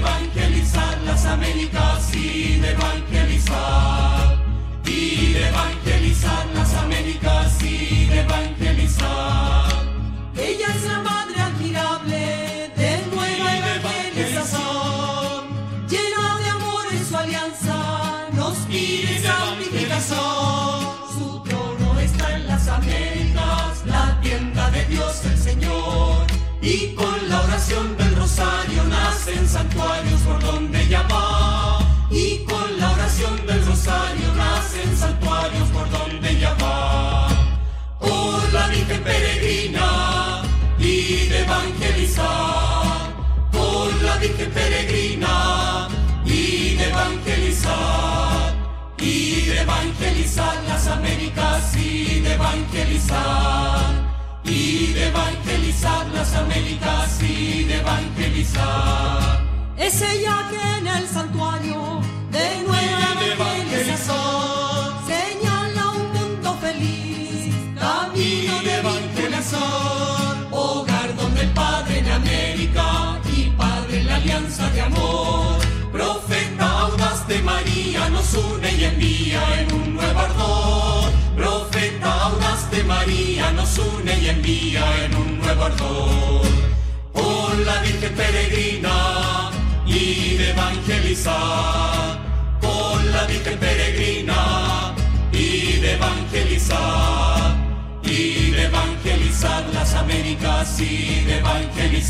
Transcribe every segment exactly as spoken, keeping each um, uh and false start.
evangelizar las Américas y de evangelizar, y de evangelizar las Américas y de evangelizar. Ella es la madre admirable de nueva evangelización, llena de amor en su alianza, nos pide santificación. Su trono está en las Américas, la tienda de Dios el Señor, y con la oración del rosario nacen santuarios por donde ella va. Y con la oración del rosario nacen santuarios por donde ella va. Por la Virgen peregrina y de evangelizar, por la Virgen peregrina y de evangelizar, y de evangelizar las Américas y de evangelizar, y de evangelizar las Américas y de evangelizar. Es ella que en el santuario de nueva evangelización señala un mundo feliz, camino de evangelización, hogar donde el Padre en América y Padre en la alianza de amor. Profeta audaz de María nos une y envía en un nuevo ardor. Profeta audaz de María nos une y envía en un nuevo ardor. Por la Virgen peregrina y de evangelizar, por la Virgen peregrina y de evangelizar, y de evangelizar las Américas y de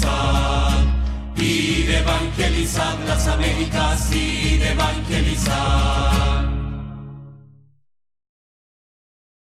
evangelizar, y de evangelizar las Américas y de evangelizar.